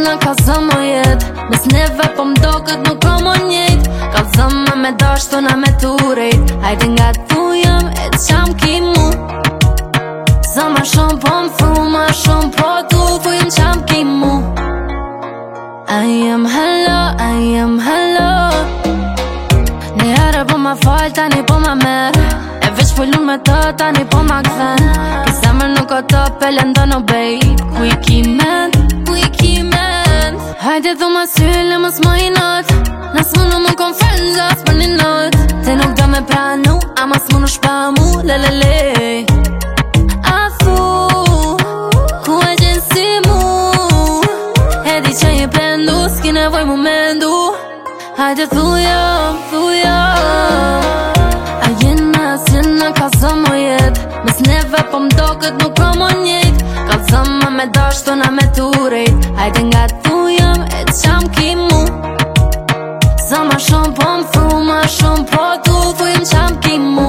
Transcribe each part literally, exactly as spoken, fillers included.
na ka zëmë o jet Mes neve po mdo këtë nuk kom o njejt Ka zëmë me dashto na me turejt Hajde nga tu jam e qam ki mu Zëma shumë po më thu ma shumë po tu Thu jem qam ki mu I am hello, I am hello Një herë po ma fal tani po ma mer E veç pëllun me të tani po ma këthen Ki zemër nuk o të pelendo no babe Ku i ki men, ku i ki men Hajde thu ma sylle mos më i not Nas më në më kon friends për një not Te nuk do me pranu, a mas më në shpa mu Le le le A thu, ku e gjenë si mu E di që je plendu, s'ki nevoj mu mendu Hajde thu jo, thu jo A jena s'jena ka zëmë o jet Mes neve po mdo këtë nuk kom o njejt Ka zëmë me dashto na me turejt Hajde nga tu jam e qam ki mu Zëma shumë po më thu ma shumë po tu Thu jem qam ki mu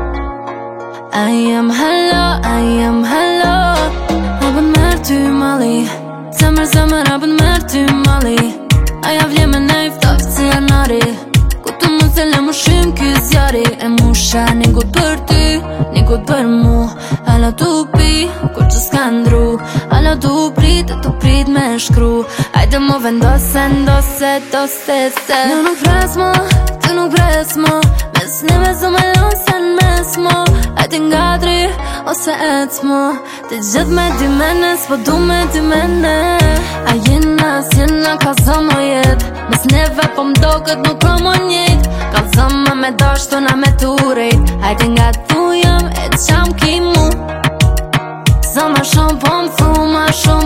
I am hello, I am hello Abën merë ty mali Zemër zemër abën merë ty mali Aja vje me nejf taf si anari Ku të mund se le mu shim ky zjari E mu sha një gut për ty, një gut për mu Alo tu pi, kur që s'ka ndru Alo tu prit, tu prit me shkru Ajde mu vendose, ndose, dose, se Në nuk pres mo, ty nuk pres mo Mes neve zë me lon sen mes mo Ajde nga dri, ose ec mo Të gjithë me dy mene, s'po du me dy mene A jena, s'jena ka zëmë o jet Mes neve po mdo këtë nuk kom o njejt Ka zëmë me dashto na me turejt Hajde nga tu jam e qam ki mu Zëma shumë po më thu ma shumë